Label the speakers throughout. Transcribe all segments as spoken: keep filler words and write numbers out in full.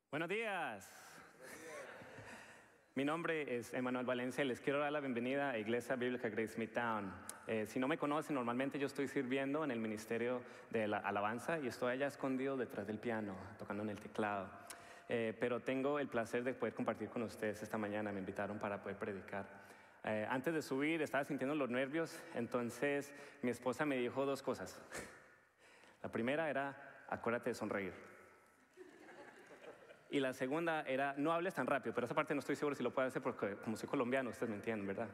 Speaker 1: Buenos días. Mi nombre es Emanuel Valencia y les quiero dar la bienvenida a Iglesia Bíblica Grace Midtown. Eh, si no me conocen, normalmente yo estoy sirviendo en el ministerio de la alabanza y estoy allá escondido detrás del piano, tocando en el teclado. Eh, pero tengo el placer de poder compartir con ustedes esta mañana. Me invitaron para poder predicar. Eh, antes de subir estaba sintiendo los nervios, entonces mi esposa me dijo dos cosas. La primera era, acuérdate de sonreír. Y la segunda era, no hables tan rápido, pero esa parte no estoy seguro si lo puedo hacer porque como soy colombiano, ustedes me entienden, ¿verdad?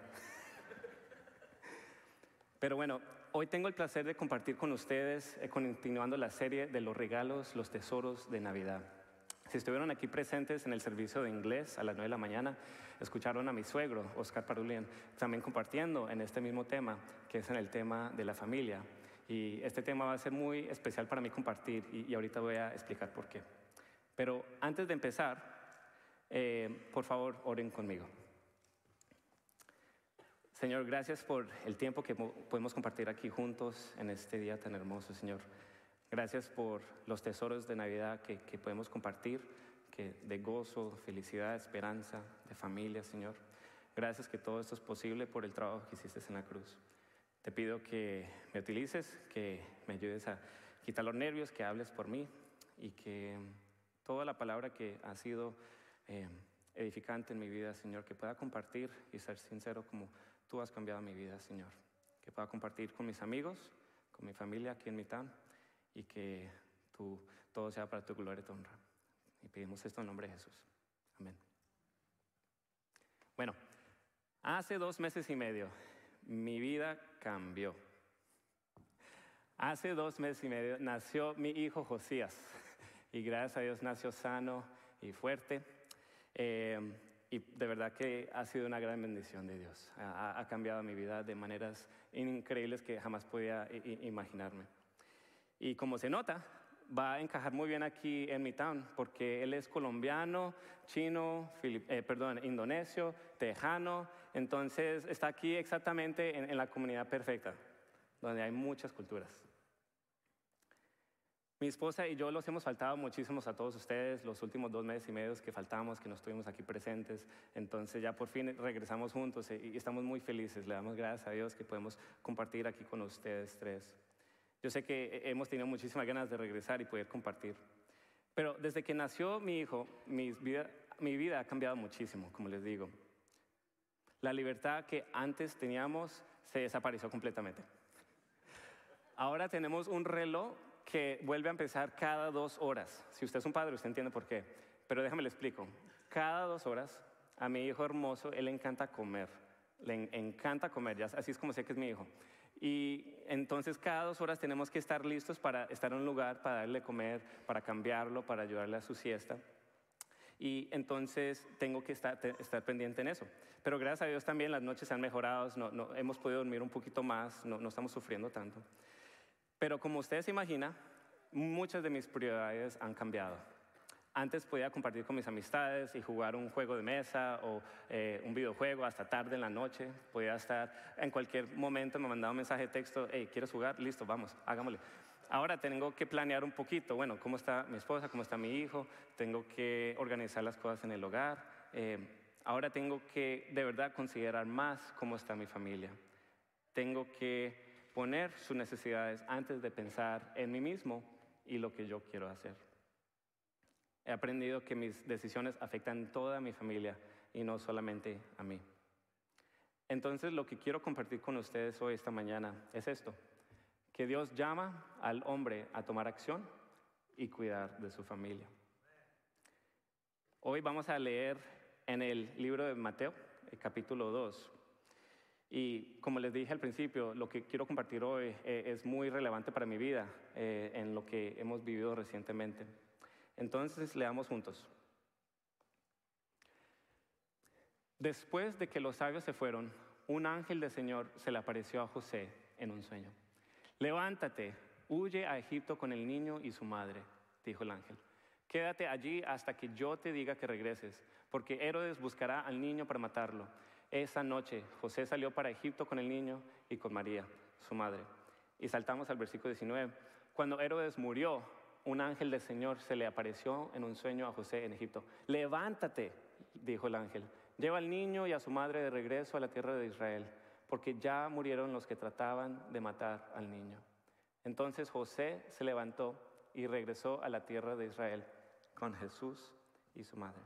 Speaker 1: Pero bueno, hoy tengo el placer de compartir con ustedes, eh, continuando la serie de los regalos, los tesoros de Navidad. Si estuvieron aquí presentes en el servicio de inglés a las nueve de la mañana, escucharon a mi suegro, Oscar Parulien, también compartiendo en este mismo tema, que es en el tema de la familia. Y este tema va a ser muy especial para mí compartir y, y ahorita voy a explicar por qué. Pero antes de empezar, eh, por favor, oren conmigo. Señor, gracias por el tiempo que podemos compartir aquí juntos en este día tan hermoso, Señor. Gracias por los tesoros de Navidad que, que podemos compartir, que de gozo, felicidad, esperanza, de familia, Señor. Gracias que todo esto es posible por el trabajo que hiciste en la cruz. Te pido que me utilices, que me ayudes a quitar los nervios, que hables por mí y que toda la palabra que ha sido eh, edificante en mi vida, Señor, que pueda compartir y ser sincero como tú has cambiado mi vida, Señor. Que pueda compartir con mis amigos, con mi familia aquí en Midtown y que tú, todo sea para tu gloria y tu honra. Y pedimos esto en nombre de Jesús. Amén. Bueno, hace dos meses y medio mi vida cambió. Hace dos meses y medio nació mi hijo Josías. Y gracias a Dios nació sano y fuerte. Eh, y de verdad que ha sido una gran bendición de Dios. Ha, ha cambiado mi vida de maneras increíbles que jamás podía imaginarme. Y como se nota, va a encajar muy bien aquí en Midtown, porque él es colombiano, chino, filip, eh, perdón, indonesio, tejano. Entonces está aquí exactamente en, en la comunidad perfecta, donde hay muchas culturas. Mi esposa y yo los hemos faltado muchísimos a todos ustedes los últimos dos meses y medio que faltamos, que no estuvimos aquí presentes. Entonces ya por fin regresamos juntos y estamos muy felices. Le damos gracias a Dios que podemos compartir aquí con ustedes tres. Yo sé que hemos tenido muchísimas ganas de regresar y poder compartir. Pero desde que nació mi hijo, mi vida, mi vida ha cambiado muchísimo, como les digo. La libertad que antes teníamos se desapareció completamente. Ahora tenemos un reloj que vuelve a empezar cada dos horas. Si usted es un padre, usted entiende por qué. Pero déjame le explico. Cada dos horas, a mi hijo hermoso, él le encanta comer. Le encanta comer, ya así es como sé que es mi hijo. Y entonces cada dos horas tenemos que estar listos para estar en un lugar, para darle comer, para cambiarlo, para ayudarle a su siesta. Y entonces tengo que estar, estar pendiente en eso. Pero gracias a Dios también las noches se han mejorado, no, no, hemos podido dormir un poquito más, no, no estamos sufriendo tanto. Pero como usted se imagina, muchas de mis prioridades han cambiado. Antes podía compartir con mis amistades y jugar un juego de mesa o eh, un videojuego hasta tarde en la noche. Podía estar en cualquier momento, me mandaba un mensaje de texto, hey, ¿quieres jugar? Listo, vamos, hagámosle. Ahora tengo que planear un poquito, bueno, cómo está mi esposa, cómo está mi hijo, tengo que organizar las cosas en el hogar. Eh, ahora tengo que de verdad considerar más cómo está mi familia. Tengo que poner sus necesidades antes de pensar en mí mismo y lo que yo quiero hacer. He aprendido que mis decisiones afectan a toda mi familia y no solamente a mí. Entonces, lo que quiero compartir con ustedes hoy, esta mañana, es esto: que Dios llama al hombre a tomar acción y cuidar de su familia. Hoy vamos a leer en el libro de Mateo, el capítulo dos. Y como les dije al principio, lo que quiero compartir hoy eh, es muy relevante para mi vida, eh, en lo que hemos vivido recientemente. Entonces, leamos juntos. Después de que los sabios se fueron, un ángel del Señor se le apareció a José en un sueño. Levántate, huye a Egipto con el niño y su madre, dijo el ángel. Quédate allí hasta que yo te diga que regreses, porque Herodes buscará al niño para matarlo. Esa noche José salió para Egipto con el niño y con María, su madre. Y saltamos al versículo diecinueve. Cuando Herodes murió, un ángel del Señor se le apareció en un sueño a José en Egipto. Levántate, dijo el ángel, lleva al niño y a su madre de regreso a la tierra de Israel, porque ya murieron los que trataban de matar al niño. Entonces José se levantó y regresó a la tierra de Israel con Jesús y su madre.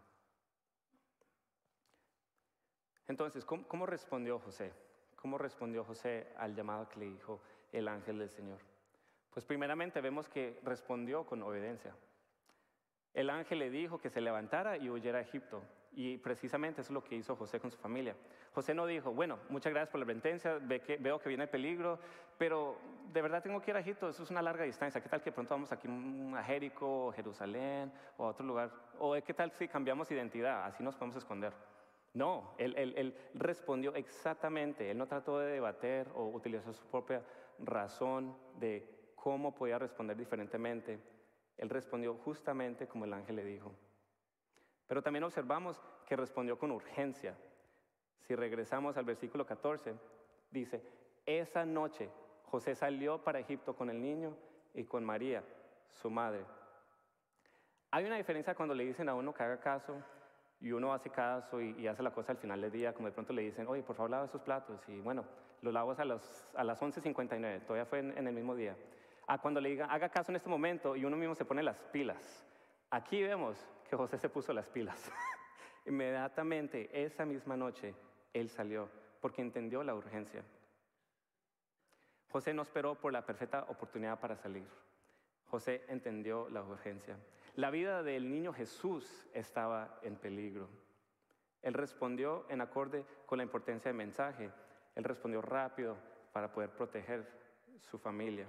Speaker 1: Entonces, ¿cómo, cómo respondió José? ¿Cómo respondió José al llamado que le dijo el ángel del Señor? Pues primeramente vemos que respondió con obediencia. El ángel le dijo que se levantara y huyera a Egipto. Y precisamente eso es lo que hizo José con su familia. José no dijo, bueno, muchas gracias por la advertencia, ve que, veo que viene el peligro, pero de verdad tengo que ir a Egipto, eso es una larga distancia. ¿Qué tal que pronto vamos aquí a Jericó, o Jerusalén, o a otro lugar? ¿O qué tal si cambiamos identidad? Así nos podemos esconder. No, él, él, él respondió exactamente, él no trató de debatir o utilizó su propia razón de cómo podía responder diferentemente. Él respondió justamente como el ángel le dijo. Pero también observamos que respondió con urgencia. Si regresamos al versículo catorce, dice, esa noche José salió para Egipto con el niño y con María, su madre. Hay una diferencia cuando le dicen a uno que haga caso y uno hace caso y, y hace la cosa al final del día, como de pronto le dicen, oye, por favor lava esos platos, y bueno, los lavo a, los, a las once cincuenta y nueve, todavía fue en, en el mismo día. A cuando le digan, haga caso en este momento, y uno mismo se pone las pilas. Aquí vemos que José se puso las pilas. Inmediatamente, esa misma noche, él salió, porque entendió la urgencia. José no esperó por la perfecta oportunidad para salir. José entendió la urgencia. La vida del niño Jesús estaba en peligro. Él respondió en acorde con la importancia del mensaje. Él respondió rápido para poder proteger su familia.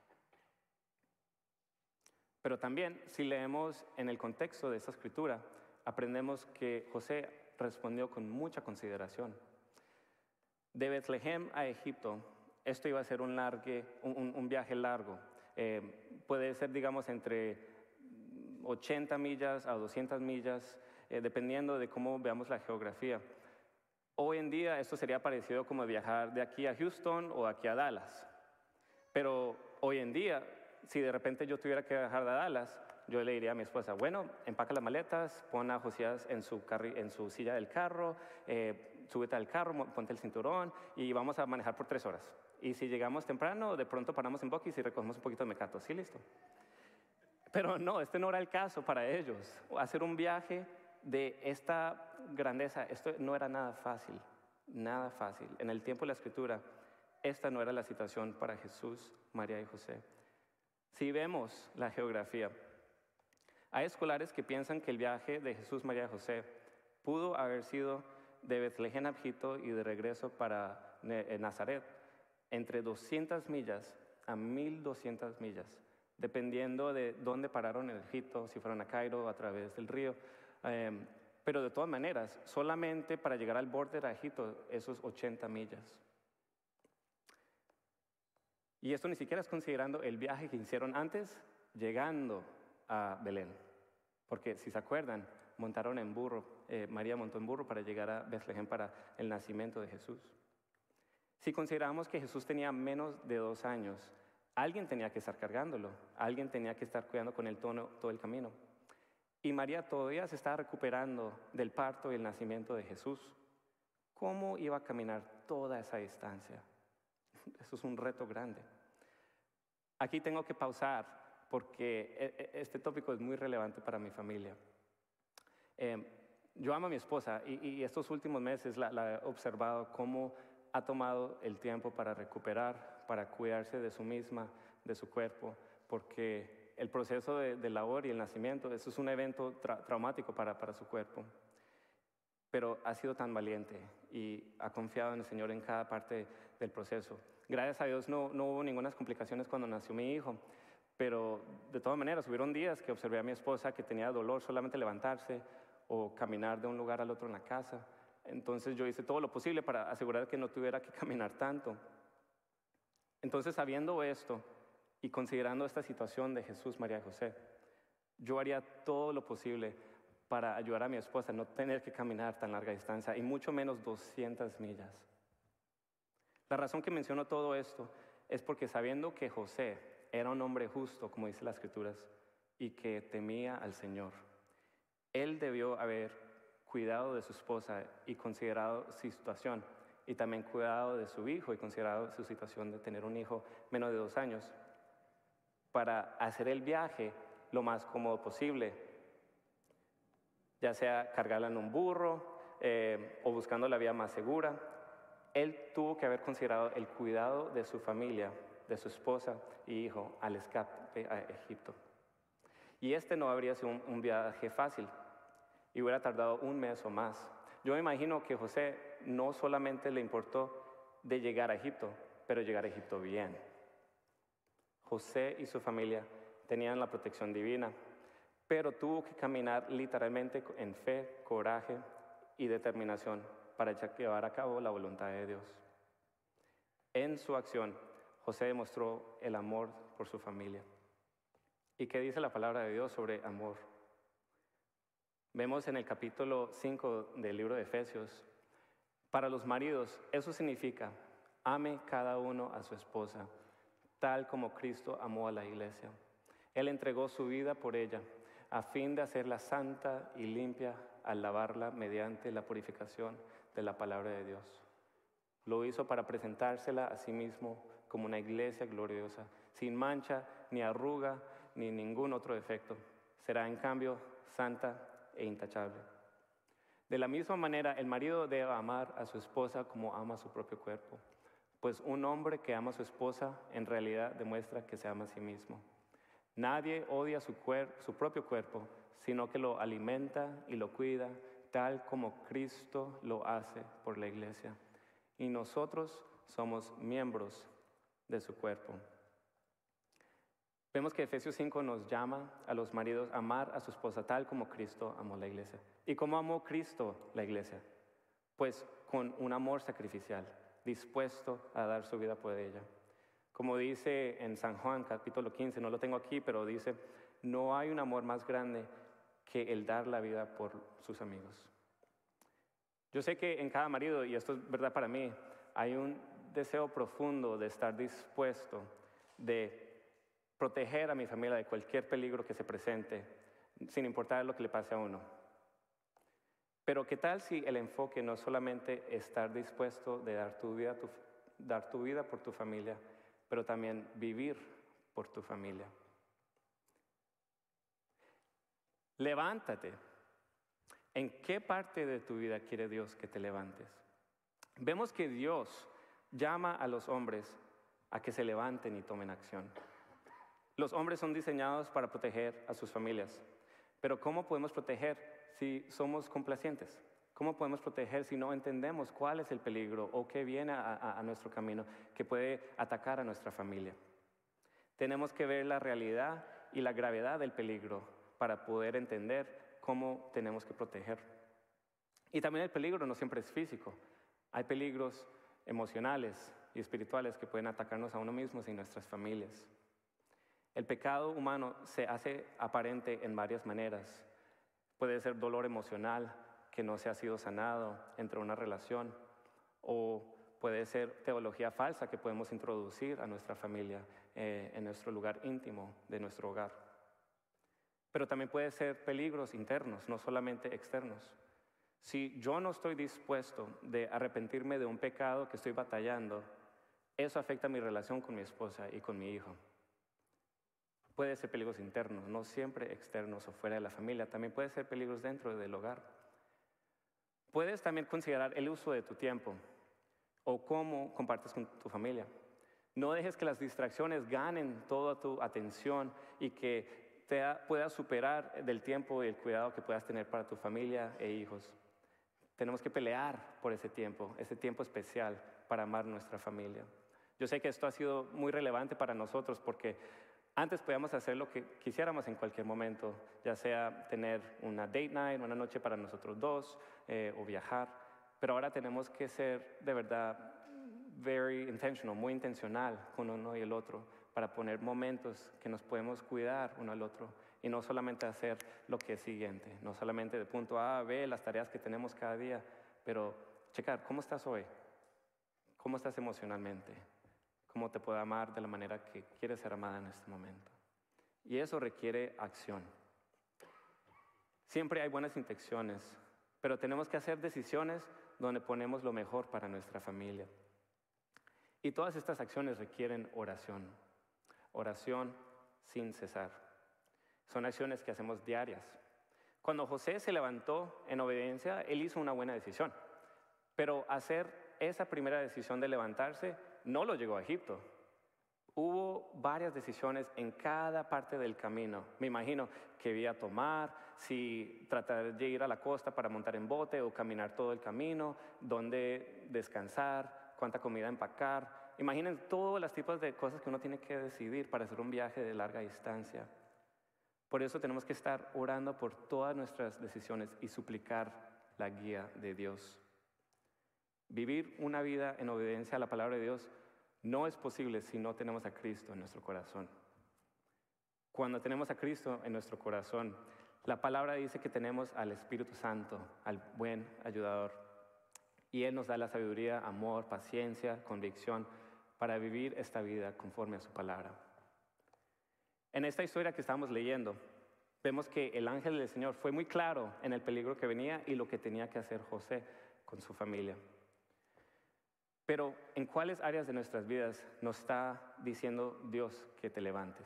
Speaker 1: Pero también, si leemos en el contexto de esta escritura, aprendemos que José respondió con mucha consideración. De Betlehem a Egipto, esto iba a ser un, largue, un, un viaje largo. Eh, puede ser, digamos, entre ochenta millas a doscientas millas, eh, dependiendo de cómo veamos la geografía. Hoy en día esto sería parecido como viajar de aquí a Houston o aquí a Dallas. Pero hoy en día, si de repente yo tuviera que viajar a Dallas, yo le diría a mi esposa, bueno, empaca las maletas, pon a Josías en su, en su silla del carro, eh, súbete al carro, ponte el cinturón y vamos a manejar por tres horas. Y si llegamos temprano, de pronto paramos en Buc-ee's y recogemos un poquito de mecato. Sí, listo. Pero no, este no era el caso para ellos. Hacer un viaje de esta grandeza, esto no era nada fácil, nada fácil. En el tiempo de la Escritura, esta no era la situación para Jesús, María y José. Si vemos la geografía, hay escolares que piensan que el viaje de Jesús, María y José pudo haber sido de Betlehem a Egipto y de regreso para Nazaret, entre doscientas millas a mil doscientas millas, dependiendo de dónde pararon en Egipto, si fueron a Cairo o a través del río. Eh, pero de todas maneras, solamente para llegar al borde de Egipto, esos ochenta millas. Y esto ni siquiera es considerando el viaje que hicieron antes, llegando a Belén. Porque si se acuerdan, montaron en burro, eh, María montó en burro para llegar a Betlehem para el nacimiento de Jesús. Si consideramos que Jesús tenía menos de dos años, alguien tenía que estar cargándolo, alguien tenía que estar cuidando con él todo, todo el camino. Y María todavía se estaba recuperando del parto y el nacimiento de Jesús. ¿Cómo iba a caminar toda esa distancia? Eso es un reto grande. Aquí tengo que pausar porque este tópico es muy relevante para mi familia. Eh, yo amo a mi esposa y, y estos últimos meses la, la he observado cómo ha tomado el tiempo para recuperar, para cuidarse de su misma, de su cuerpo, porque el proceso de, de labor y el nacimiento, eso es un evento tra traumático para, para su cuerpo. Pero ha sido tan valiente y ha confiado en el Señor en cada parte del proceso. Gracias a Dios no, no hubo ninguna complicaciones cuando nació mi hijo, pero de todas maneras hubieron días que observé a mi esposa que tenía dolor solamente levantarse o caminar de un lugar al otro en la casa. Entonces yo hice todo lo posible para asegurar que no tuviera que caminar tanto. Entonces, sabiendo esto y considerando esta situación de Jesús, María y José, yo haría todo lo posible para ayudar a mi esposa a no tener que caminar tan larga distancia y mucho menos doscientas millas. La razón que menciono todo esto es porque sabiendo que José era un hombre justo, como dice las Escrituras, y que temía al Señor. Él debió haber cuidado de su esposa y considerado su situación, y también cuidado de su hijo y considerado su situación de tener un hijo menos de dos años, para hacer el viaje lo más cómodo posible, ya sea cargarla en un burro eh, o buscando la vía más segura. Él tuvo que haber considerado el cuidado de su familia, de su esposa y hijo al escape a Egipto. Y este no habría sido un, un viaje fácil y hubiera tardado un mes o más. Yo me imagino que José no solamente le importó de llegar a Egipto, pero llegar a Egipto bien. José y su familia tenían la protección divina, pero tuvo que caminar literalmente en fe, coraje y determinación para llevar a cabo la voluntad de Dios. En su acción, José demostró el amor por su familia. ¿Y qué dice la palabra de Dios sobre amor? Vemos en el capítulo cinco del libro de Efesios, para los maridos, eso significa, ame cada uno a su esposa, tal como Cristo amó a la iglesia. Él entregó su vida por ella, a fin de hacerla santa y limpia al lavarla mediante la purificación de la palabra de Dios. Lo hizo para presentársela a sí mismo como una iglesia gloriosa, sin mancha, ni arruga, ni ningún otro defecto. Será en cambio santa e intachable. De la misma manera, el marido debe amar a su esposa como ama a su propio cuerpo, pues un hombre que ama a su esposa en realidad demuestra que se ama a sí mismo. Nadie odia su, cuer- su propio cuerpo, sino que lo alimenta y lo cuida, tal como Cristo lo hace por la iglesia. Y nosotros somos miembros de su cuerpo. Vemos que Efesios cinco nos llama a los maridos a amar a su esposa tal como Cristo amó la iglesia. ¿Y cómo amó Cristo la iglesia? Pues con un amor sacrificial, dispuesto a dar su vida por ella. Como dice en San Juan capítulo quince, no lo tengo aquí, pero dice, no hay un amor más grande que el dar la vida por sus amigos. Yo sé que en cada marido, y esto es verdad para mí, hay un deseo profundo de estar dispuesto, de proteger a mi familia de cualquier peligro que se presente, sin importar lo que le pase a uno. Pero ¿qué tal si el enfoque no es solamente estar dispuesto de dar tu vida, tu, dar tu vida por tu familia, pero también vivir por tu familia? Levántate. ¿En qué parte de tu vida quiere Dios que te levantes? Vemos que Dios llama a los hombres a que se levanten y tomen acción. Los hombres son diseñados para proteger a sus familias, pero ¿cómo podemos proteger si somos complacientes? ¿Cómo podemos proteger si no entendemos cuál es el peligro o qué viene a, a, a nuestro camino que puede atacar a nuestra familia? Tenemos que ver la realidad y la gravedad del peligro para poder entender cómo tenemos que proteger. Y también el peligro no siempre es físico. Hay peligros emocionales y espirituales que pueden atacarnos a uno mismo y a nuestras familias. El pecado humano se hace aparente en varias maneras. Puede ser dolor emocional que no se ha sido sanado entre una relación, o puede ser teología falsa que podemos introducir a nuestra familia eh, en nuestro lugar íntimo de nuestro hogar. Pero también puede ser peligros internos, no solamente externos. Si yo no estoy dispuesto de arrepentirme de un pecado que estoy batallando, eso afecta mi relación con mi esposa y con mi hijo. Puede ser peligros internos, no siempre externos o fuera de la familia. También puede ser peligros dentro del hogar. Puedes también considerar el uso de tu tiempo o cómo compartes con tu familia. No dejes que las distracciones ganen toda tu atención y que te puedas superar del tiempo y el cuidado que puedas tener para tu familia e hijos. Tenemos que pelear por ese tiempo, ese tiempo especial para amar nuestra familia. Yo sé que esto ha sido muy relevante para nosotros porque antes podíamos hacer lo que quisiéramos en cualquier momento, ya sea tener una date night, una noche para nosotros dos, eh, o viajar. Pero ahora tenemos que ser de verdad very intentional, muy intencional con uno y el otro, para poner momentos que nos podemos cuidar uno al otro y no solamente hacer lo que es siguiente, no solamente de punto A a B, las tareas que tenemos cada día, pero checar, ¿cómo estás hoy? ¿Cómo estás emocionalmente? ¿Cómo te puedo amar de la manera que quieres ser amada en este momento? Y eso requiere acción. Siempre hay buenas intenciones, pero tenemos que hacer decisiones donde ponemos lo mejor para nuestra familia. Y todas estas acciones requieren oración. Oración sin cesar. Son acciones que hacemos diarias. Cuando José se levantó en obediencia, él hizo una buena decisión. Pero hacer esa primera decisión de levantarse no lo llevó a Egipto. Hubo varias decisiones en cada parte del camino. Me imagino qué vía tomar, si tratar de ir a la costa para montar en bote o caminar todo el camino, dónde descansar, cuánta comida empacar. Imaginen todos los tipos de cosas que uno tiene que decidir para hacer un viaje de larga distancia. Por eso tenemos que estar orando por todas nuestras decisiones y suplicar la guía de Dios. Vivir una vida en obediencia a la palabra de Dios no es posible si no tenemos a Cristo en nuestro corazón. Cuando tenemos a Cristo en nuestro corazón, la palabra dice que tenemos al Espíritu Santo, al buen ayudador. Y Él nos da la sabiduría, amor, paciencia, convicción para vivir esta vida conforme a su palabra. En esta historia que estamos leyendo, vemos que el ángel del Señor fue muy claro en el peligro que venía y lo que tenía que hacer José con su familia. Pero, ¿en cuáles áreas de nuestras vidas nos está diciendo Dios que te levantes?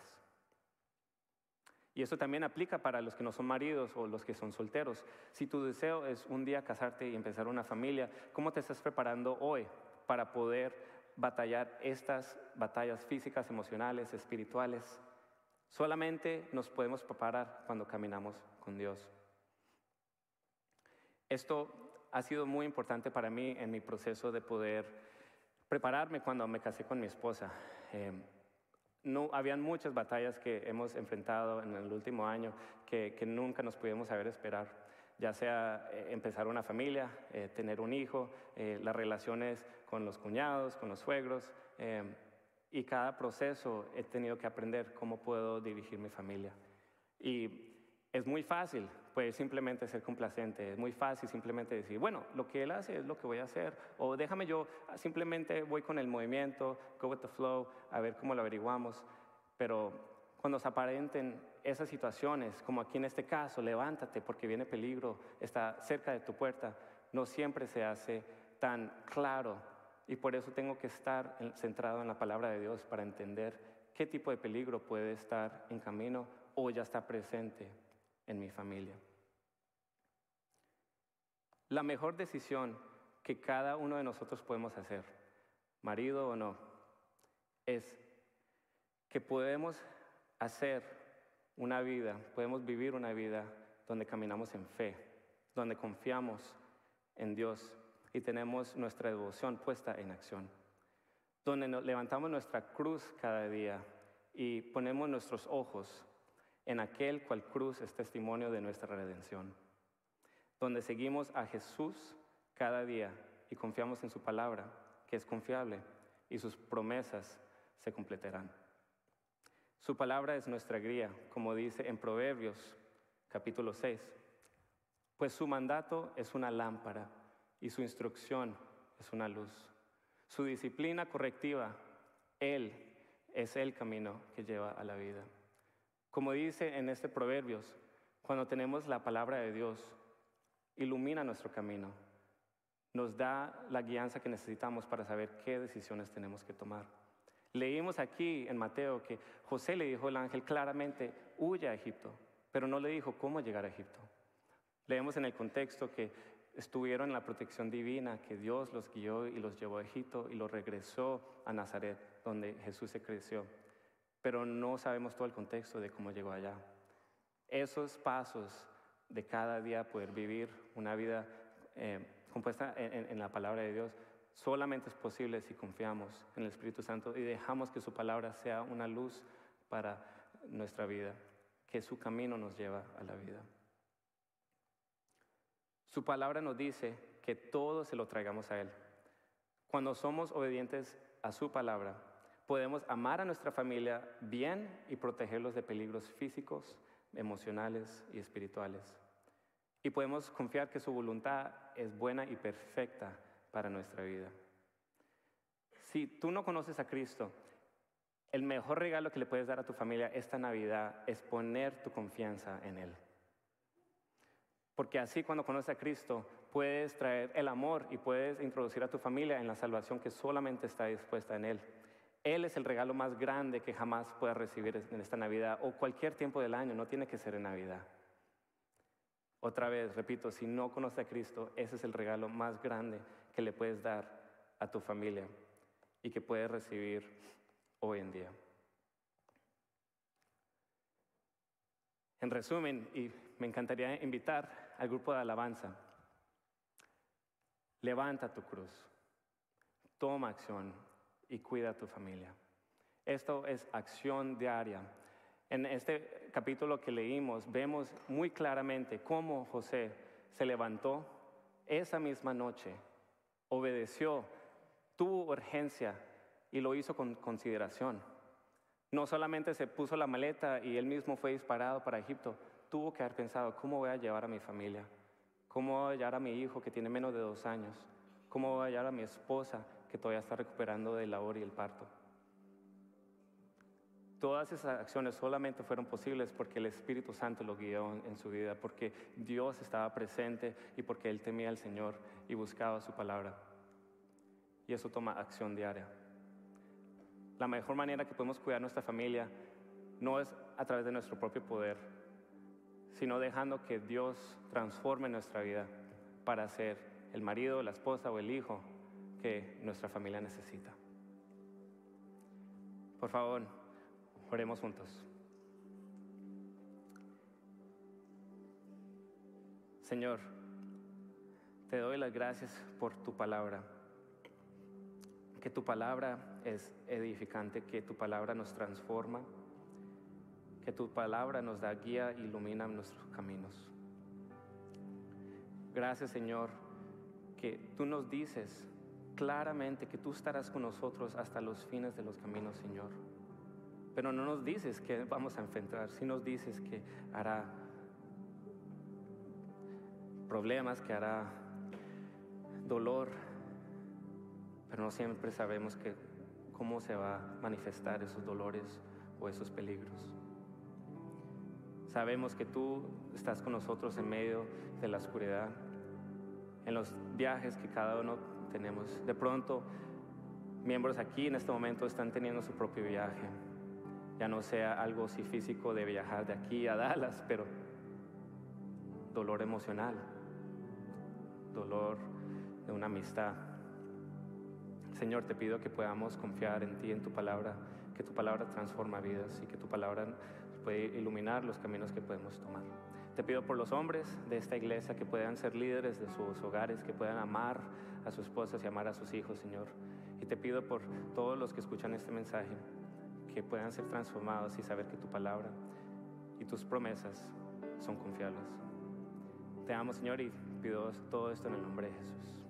Speaker 1: Y eso también aplica para los que no son maridos o los que son solteros. Si tu deseo es un día casarte y empezar una familia, ¿cómo te estás preparando hoy para poder batallar estas batallas físicas, emocionales, espirituales? Solamente nos podemos preparar cuando caminamos con Dios. Esto ha sido muy importante para mí en mi proceso de poder prepararme cuando me casé con mi esposa. Eh, no, habían muchas batallas que hemos enfrentado en el último año que, que nunca nos pudimos haber esperar, ya sea eh, empezar una familia, eh, tener un hijo, eh, las relaciones con los cuñados, con los suegros, eh, y cada proceso he tenido que aprender cómo puedo dirigir mi familia. Y es muy fácil, pues simplemente ser complaciente, es muy fácil simplemente decir, bueno, lo que él hace es lo que voy a hacer, o déjame yo, simplemente voy con el movimiento, go with the flow, a ver cómo lo averiguamos. Pero cuando se aparenten esas situaciones, como aquí en este caso, levántate porque viene peligro, está cerca de tu puerta, no siempre se hace tan claro, y por eso tengo que estar centrado en la palabra de Dios para entender qué tipo de peligro puede estar en camino o ya está presente en mi familia. La mejor decisión que cada uno de nosotros podemos hacer, marido o no, es que podemos hacer una vida, podemos vivir una vida donde caminamos en fe, donde confiamos en Dios y tenemos nuestra devoción puesta en acción, donde nos levantamos nuestra cruz cada día y ponemos nuestros ojos en aquel cual cruz es testimonio de nuestra redención, donde seguimos a Jesús cada día y confiamos en su palabra, que es confiable, y sus promesas se completarán. Su palabra es nuestra guía, como dice en Proverbios capítulo seis, pues su mandato es una lámpara y su instrucción es una luz. Su disciplina correctiva, Él es el camino que lleva a la vida. Como dice en este Proverbios, cuando tenemos la palabra de Dios, ilumina nuestro camino, nos da la guianza que necesitamos para saber qué decisiones tenemos que tomar. Leímos aquí en Mateo que José le dijo al ángel claramente, huye a Egipto, pero no le dijo cómo llegar a Egipto. Leemos en el contexto que estuvieron en la protección divina, que Dios los guió y los llevó a Egipto y los regresó a Nazaret, donde Jesús se creció. Pero no sabemos todo el contexto de cómo llegó allá. Esos pasos de cada día poder vivir una vida eh, compuesta en, en, en la palabra de Dios solamente es posible si confiamos en el Espíritu Santo y dejamos que su palabra sea una luz para nuestra vida, que su camino nos lleva a la vida. Su palabra nos dice que todo se lo traigamos a Él. Cuando somos obedientes a su palabra, podemos amar a nuestra familia bien y protegerlos de peligros físicos, emocionales y espirituales. Y podemos confiar que su voluntad es buena y perfecta para nuestra vida. Si tú no conoces a Cristo, El mejor regalo que le puedes dar a tu familia esta Navidad es poner tu confianza en Él. Porque así cuando conoces a Cristo, puedes traer el amor y puedes introducir a tu familia en la salvación que solamente está dispuesta en Él. Él es el regalo más grande que jamás puedas recibir en esta Navidad o cualquier tiempo del año, no tiene que ser en Navidad. Otra vez, repito, si no conoces a Cristo, ese es el regalo más grande que le puedes dar a tu familia y que puedes recibir hoy en día. En resumen, y me encantaría invitar al grupo de alabanza, levanta tu cruz, toma acción y cuida a tu familia. Esto es acción diaria. En este capítulo que leímos, vemos muy claramente cómo José se levantó esa misma noche, obedeció, tuvo urgencia y lo hizo con consideración. No solamente se puso la maleta y él mismo fue disparado para Egipto, tuvo que haber pensado, ¿cómo voy a llevar a mi familia? ¿Cómo voy a llevar a mi hijo que tiene menos de dos años? ¿Cómo voy a llevar a mi esposa que todavía está recuperando del labor y el parto? Todas esas acciones solamente fueron posibles porque el Espíritu Santo lo guió en su vida, porque Dios estaba presente y porque él temía al Señor y buscaba su palabra. Y eso toma acción diaria. La mejor manera que podemos cuidar nuestra familia no es a través de nuestro propio poder, sino dejando que Dios transforme nuestra vida para ser el marido, la esposa o el hijo que nuestra familia necesita. Por favor, oremos juntos. Señor, te doy las gracias por tu palabra. Que tu palabra es edificante, que tu palabra nos transforma, que tu palabra nos da guía e ilumina nuestros caminos. Gracias, Señor, que tú nos dices claramente que tú estarás con nosotros hasta los fines de los caminos, Señor. Pero no nos dices que vamos a enfrentar, sí nos dices que hará problemas, que hará dolor, pero no siempre sabemos que, cómo se va a manifestar esos dolores o esos peligros. Sabemos que tú estás con nosotros en medio de la oscuridad, en los viajes que cada uno tenemos. De pronto, miembros aquí en este momento están teniendo su propio viaje. Ya no sea algo así físico de viajar de aquí a Dallas, pero dolor emocional, dolor de una amistad. Señor, te pido que podamos confiar en ti, en tu palabra, que tu palabra transforma vidas y que tu palabra puede iluminar los caminos que podemos tomar. Te pido por los hombres de esta iglesia que puedan ser líderes de sus hogares, que puedan amar a sus esposas y amar a sus hijos, Señor. Y te pido por todos los que escuchan este mensaje, que puedan ser transformados y saber que tu palabra y tus promesas son confiables. Te amo, Señor, y pido todo esto en el nombre de Jesús.